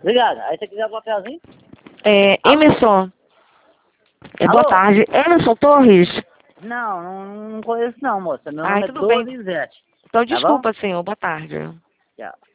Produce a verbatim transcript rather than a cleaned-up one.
Obrigado. Aí você quiser o papelzinho? É, Alô? Emerson. É, boa Alô? tarde. Emerson Torres. Não, não, não conheço não, moça. Meu Ai, nome é tudo bem. Donizete. Então, Tá bom? desculpa, senhor. Boa tarde. Tchau.